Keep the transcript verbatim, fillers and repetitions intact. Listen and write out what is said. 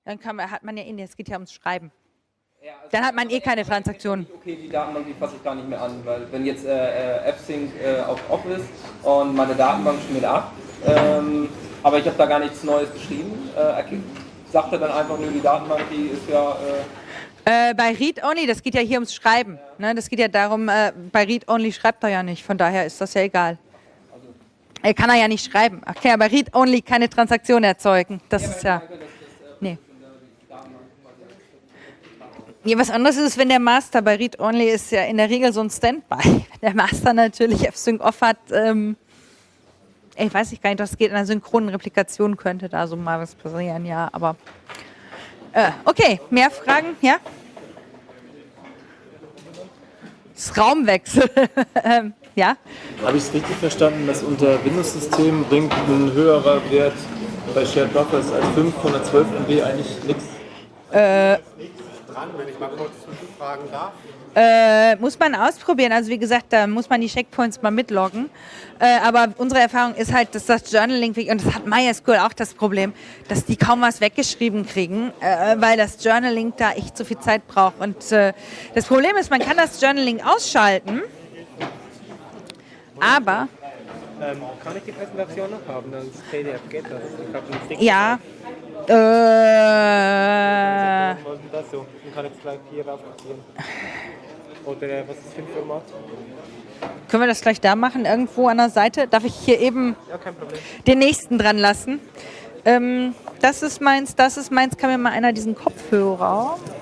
Dann kann man, hat man ja eh, es geht ja ums Schreiben. Ja, also Dann hat man eh keine Transaktionen. Okay, die Datenbank, die fasse ich gar nicht mehr an, weil wenn jetzt äh, F-Sync äh, auf Off ist und meine Datenbank schmiert ab, ähm, aber ich habe da gar nichts Neues geschrieben, äh, sagt er dann einfach nur, die Datenbank, die ist ja... Äh, äh, bei Read-Only, das geht ja hier ums Schreiben. Ja. Ne? Das geht ja darum, äh, bei Read-Only schreibt er ja nicht, von daher ist das ja egal. Also, er kann er ja nicht schreiben. Ach, kann ja bei Read-Only keine Transaktion erzeugen. Das ja, ist ja... Denke, das, das, äh, nee. Ja, was anderes ist, wenn der Master bei Read-Only ist ja in der Regel so ein Standby. Wenn der Master natürlich F-Sync off hat, ähm, ich weiß nicht gar nicht, das geht in einer synchronen Replikation, könnte da so mal was passieren, ja, aber äh, okay, mehr Fragen, ja? Das Raumwechsel, ähm, ja? Habe ich es richtig verstanden, dass unter Windows-Systemen bringt ein höherer Wert bei Shared Buffers als fünfhundertzwölf M B eigentlich nichts? Äh, dran, wenn ich mal kurz fragen darf. Äh, muss man ausprobieren. Also wie gesagt, da muss man die Checkpoints mal mitloggen. Äh, aber unsere Erfahrung ist halt, dass das Journaling, und das hat MySQL auch das Problem, dass die kaum was weggeschrieben kriegen, äh, weil das Journaling da echt zu viel Zeit braucht. Und äh, das Problem ist, man kann das Journaling ausschalten, aber... Ähm, kann ich die Präsentation noch haben? Das P D F geht das. Ich habe einen Stick. Ja. Äh, was ist das so? Ich kann jetzt gleich hier rauf kopieren. Oder äh, was ist das für ein Format? Können wir das gleich da machen, irgendwo an der Seite? Darf ich hier eben ja, kein Problem. Den nächsten dran lassen? Ähm, das ist meins, das ist meins. Kann mir mal einer diesen Kopfhörer...